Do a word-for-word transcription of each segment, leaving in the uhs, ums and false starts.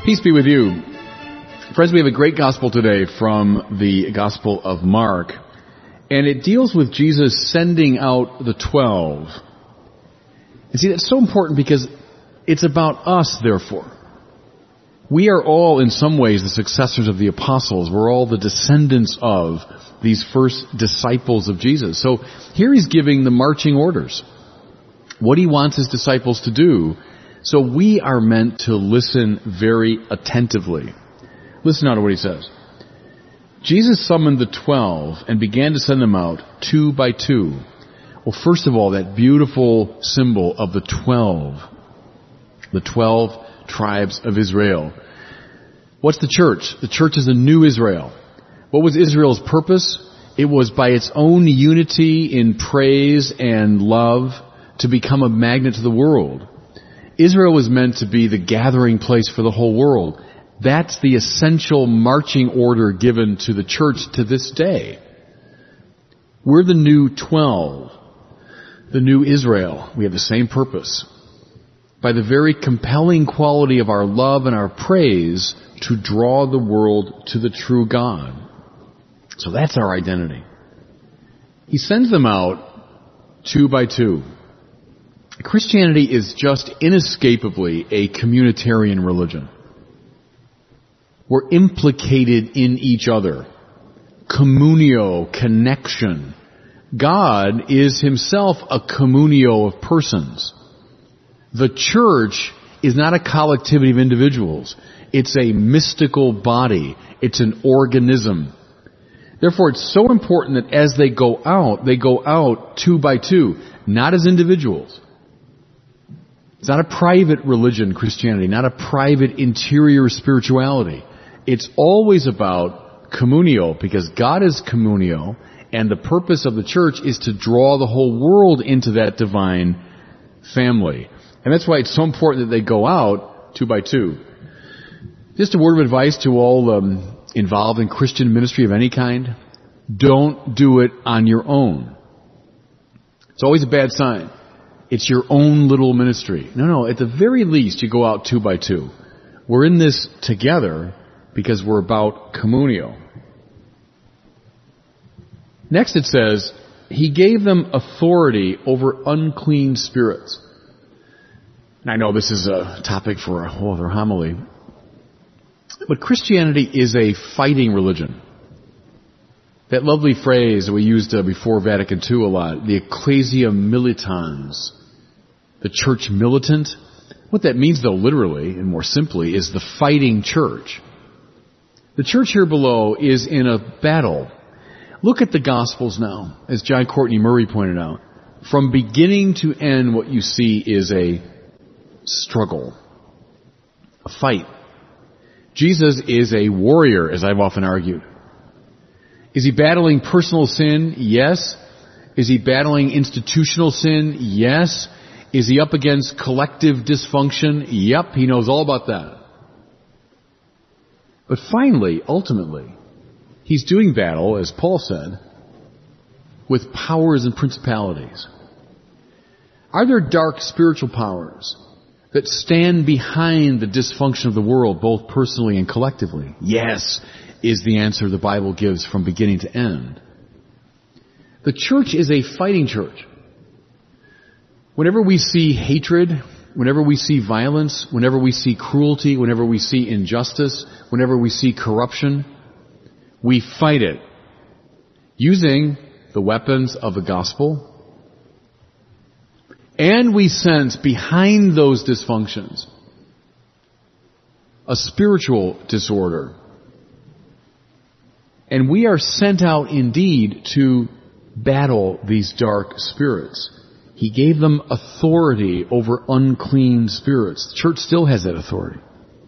Peace be with you. Friends, we have a great gospel today from the Gospel of Mark, and it deals with Jesus sending out the twelve. And see, that's so important because it's about us, therefore. We are all, in some ways, the successors of the apostles. We're all the descendants of these first disciples of Jesus. So here he's giving the marching orders, what he wants his disciples to do. So we are meant to listen very attentively. Listen now to what he says. Jesus summoned the twelve and began to send them out two by two. Well, first of all, that beautiful symbol of the twelve. The twelve tribes of Israel. What's the church? The church is a new Israel. What was Israel's purpose? It was by its own unity in praise and love to become a magnet to the world. Israel was meant to be the gathering place for the whole world. That's the essential marching order given to the church to this day. We're the new twelve, the new Israel. We have the same purpose. By the very compelling quality of our love and our praise to draw the world to the true God. So that's our identity. He sends them out two by two. Christianity is just inescapably a communitarian religion. We're implicated in each other. Communio, connection. God is himself a communio of persons. The church is not a collectivity of individuals. It's a mystical body. It's an organism. Therefore, it's so important that as they go out, they go out two by two, not as individuals. It's not a private religion, Christianity, not a private interior spirituality. It's always about communio, because God is communio, and the purpose of the church is to draw the whole world into that divine family. And that's why it's so important that they go out two by two. Just a word of advice to all um, involved in Christian ministry of any kind. Don't do it on your own. It's always a bad sign. It's your own little ministry. No, no, at the very least, you go out two by two. We're in this together because we're about communio. Next it says, he gave them authority over unclean spirits. And I know this is a topic for a whole other homily, but Christianity is a fighting religion. That lovely phrase that we used uh, before Vatican Two a lot, the ecclesia militans, the church militant. What that means, though, literally and more simply, is the fighting church. The church here below is in a battle. Look at the Gospels now, as John Courtney Murray pointed out. From beginning to end, what you see is a struggle, a fight. Jesus is a warrior, as I've often argued. Is he battling personal sin? Yes. Is he battling institutional sin? Yes. Is he up against collective dysfunction? Yep, he knows all about that. But finally, ultimately, he's doing battle, as Paul said, with powers and principalities. Are there dark spiritual powers that stand behind the dysfunction of the world, both personally and collectively? Yes, is the answer the Bible gives from beginning to end. The church is a fighting church. Whenever we see hatred, whenever we see violence, whenever we see cruelty, whenever we see injustice, whenever we see corruption, we fight it using the weapons of the gospel. And we sense behind those dysfunctions a spiritual disorder. And we are sent out indeed to battle these dark spirits. He gave them authority over unclean spirits. The church still has that authority.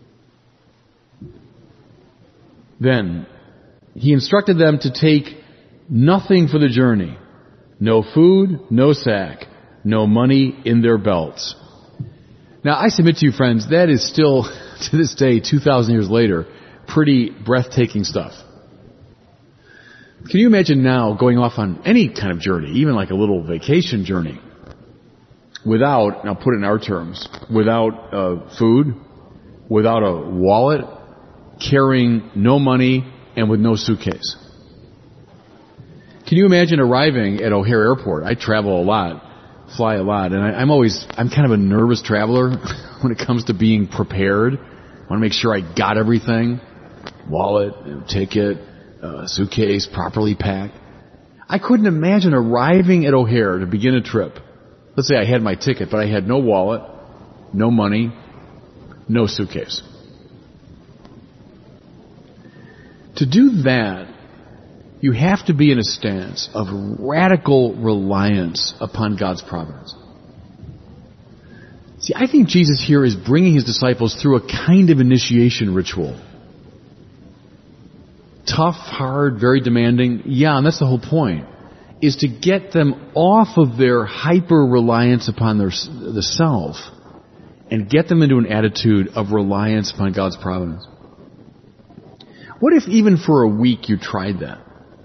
Then, he instructed them to take nothing for the journey. No food, no sack, no money in their belts. Now, I submit to you, friends, that is still, to this day, two thousand years later, pretty breathtaking stuff. Can you imagine now going off on any kind of journey, even like a little vacation journey, without, and I'll put it in our terms, without uh, food, without a wallet, carrying no money, and with no suitcase. Can you imagine arriving at O'Hare Airport? I travel a lot, fly a lot, and I, I'm always, I'm kind of a nervous traveler when it comes to being prepared. I want to make sure I got everything. Wallet, ticket, uh, suitcase, properly packed. I couldn't imagine arriving at O'Hare to begin a trip. Let's say I had my ticket, but I had no wallet, no money, no suitcase. To do that, you have to be in a stance of radical reliance upon God's providence. See, I think Jesus here is bringing his disciples through a kind of initiation ritual. Tough, hard, very demanding. Yeah, and that's the whole point, is to get them off of their hyper-reliance upon their, the self and get them into an attitude of reliance upon God's providence. What if even for a week you tried that?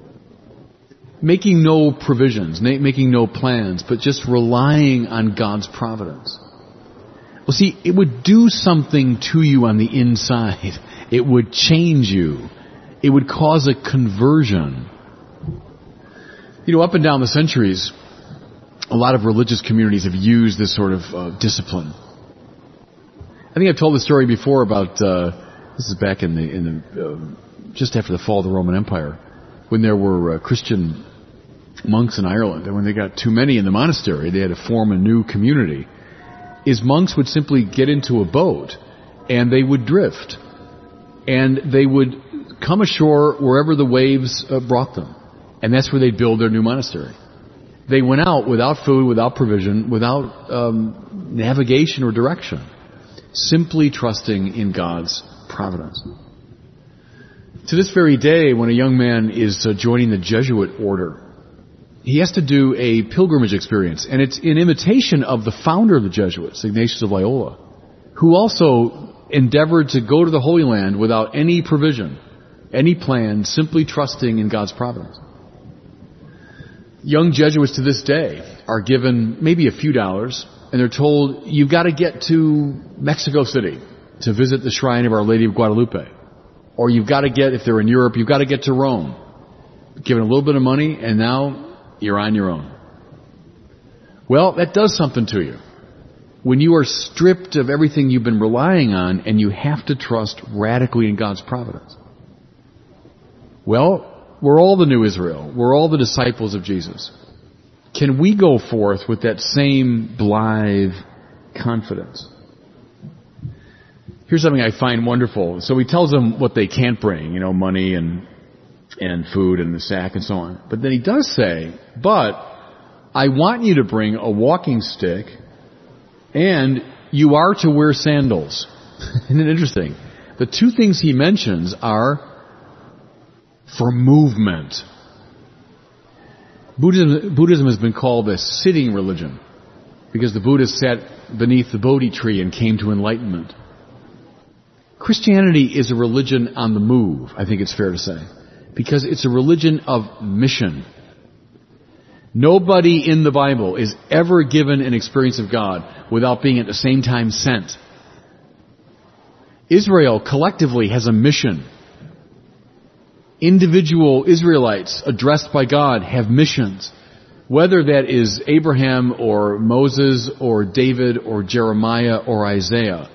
Making no provisions, making no plans, but just relying on God's providence. Well, see, it would do something to you on the inside. It would change you. It would cause a conversion. You know, up and down the centuries, a lot of religious communities have used this sort of uh, discipline. I think I've told the story before about, uh, this is back in the, in the, uh, just after the fall of the Roman Empire, when there were uh, Christian monks in Ireland, and when they got too many in the monastery, they had to form a new community, is monks would simply get into a boat, and they would drift, and they would come ashore wherever the waves uh, brought them, and that's where they'd build their new monastery. They went out without food, without provision, without um, navigation or direction, simply trusting in God's providence. To this very day, when a young man is uh, joining the Jesuit order, he has to do a pilgrimage experience, and it's in imitation of the founder of the Jesuits, Ignatius of Loyola, who also endeavored to go to the Holy Land without any provision, any plan, simply trusting in God's providence. Young Jesuits to this day are given maybe a few dollars, and they're told, you've got to get to Mexico City to visit the shrine of Our Lady of Guadalupe. Or you've got to get, if they're in Europe, you've got to get to Rome. Given a little bit of money, and now you're on your own. Well, that does something to you. When you are stripped of everything you've been relying on, and you have to trust radically in God's providence. Well, we're all the new Israel. We're all the disciples of Jesus. Can we go forth with that same blithe confidence? Here's something I find wonderful. So he tells them what they can't bring, you know, money and and food and the sack and so on. But then he does say, but I want you to bring a walking stick, and you are to wear sandals. Isn't it interesting? The two things he mentions are for movement. Buddhism, Buddhism has been called a sitting religion because the Buddha sat beneath the Bodhi tree and came to enlightenment. Christianity is a religion on the move, I think it's fair to say, because it's a religion of mission. Nobody in the Bible is ever given an experience of God without being at the same time sent. Israel collectively has a mission. Individual Israelites addressed by God have missions, whether that is Abraham or Moses or David or Jeremiah or Isaiah.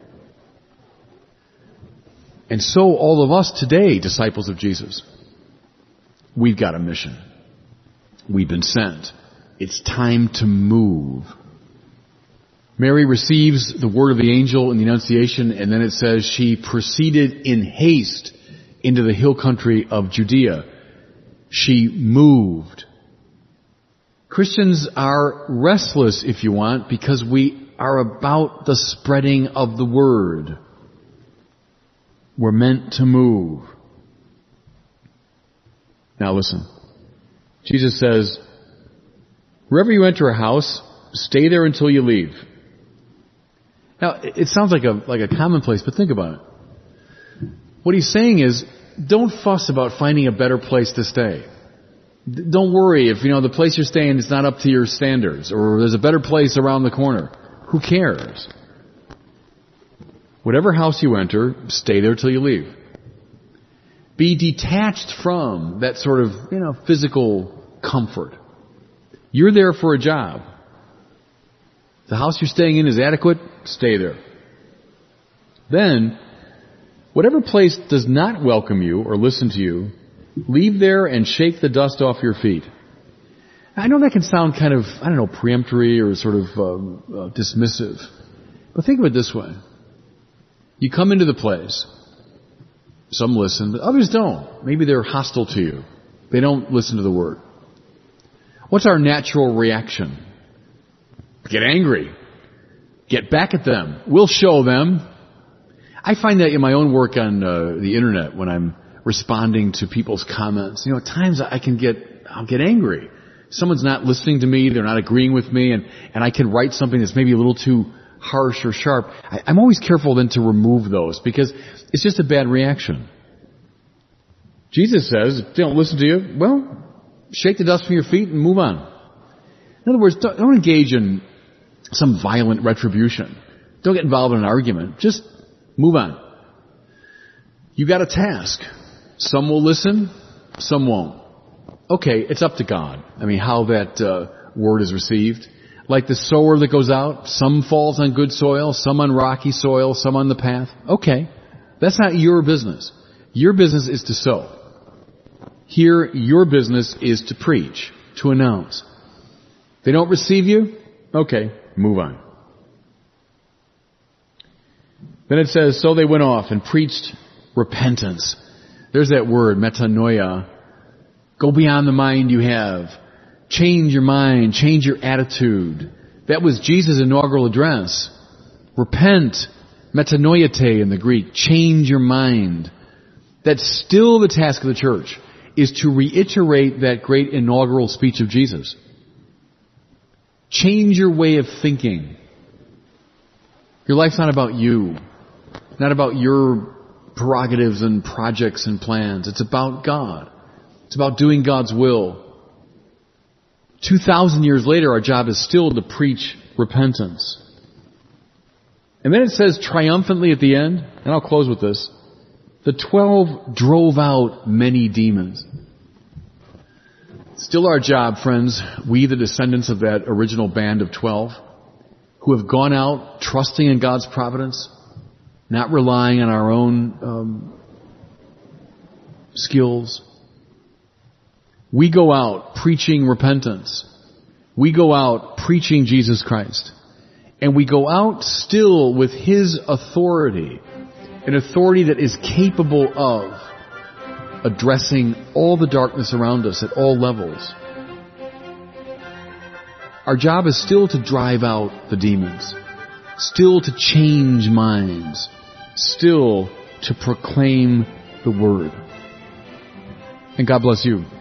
And so all of us today, disciples of Jesus, we've got a mission. We've been sent. It's time to move. Mary receives the word of the angel in the Annunciation, and then it says she proceeded in haste into the hill country of Judea. She moved. Christians are restless, if you want, because we are about the spreading of the word. We're meant to move. Now listen. Jesus says, wherever you enter a house, stay there until you leave. Now, it sounds like a, like a commonplace, but think about it. What he's saying is, don't fuss about finding a better place to stay. Don't worry if, you know, the place you're staying is not up to your standards, or there's a better place around the corner. Who cares? Whatever house you enter, stay there till you leave. Be detached from that sort of, you know, physical comfort. You're there for a job. The house you're staying in is adequate, stay there. Then, whatever place does not welcome you or listen to you, leave there and shake the dust off your feet. I know that can sound kind of, I don't know, peremptory or sort of um, uh, dismissive. But think of it this way. You come into the place. Some listen, but others don't. Maybe they're hostile to you. They don't listen to the word. What's our natural reaction? Get angry. Get back at them. We'll show them. I find that in my own work on uh, the internet when I'm responding to people's comments. You know, at times I can get, I'll get angry. Someone's not listening to me, they're not agreeing with me, and, and I can write something that's maybe a little too harsh or sharp. I, I'm always careful then to remove those because it's just a bad reaction. Jesus says, if they don't listen to you, well, shake the dust from your feet and move on. In other words, don't, don't engage in some violent retribution. Don't get involved in an argument. Just move on. You got a task. Some will listen, some won't. Okay, it's up to God. I mean, how that uh, word is received. Like the sower that goes out, some falls on good soil, some on rocky soil, some on the path. Okay, that's not your business. Your business is to sow. Here, your business is to preach, to announce. If they don't receive you, okay, move on. Then it says, so they went off and preached repentance. There's that word, metanoia. Go beyond the mind you have. Change your mind. Change your attitude. That was Jesus' inaugural address. Repent. Metanoiate in the Greek. Change your mind. That's still the task of the church, is to reiterate that great inaugural speech of Jesus. Change your way of thinking. Your life's not about you. Not about your prerogatives and projects and plans. It's about God. It's about doing God's will. Two thousand years later, our job is still to preach repentance. And then it says triumphantly at the end, and I'll close with this, the twelve drove out many demons. Still our job, friends, we the descendants of that original band of twelve, who have gone out trusting in God's providence, not relying on our own um, skills. We go out preaching repentance. We go out preaching Jesus Christ. And we go out still with His authority, an authority that is capable of addressing all the darkness around us at all levels. Our job is still to drive out the demons, still to change minds, still to proclaim the Word. And God bless you.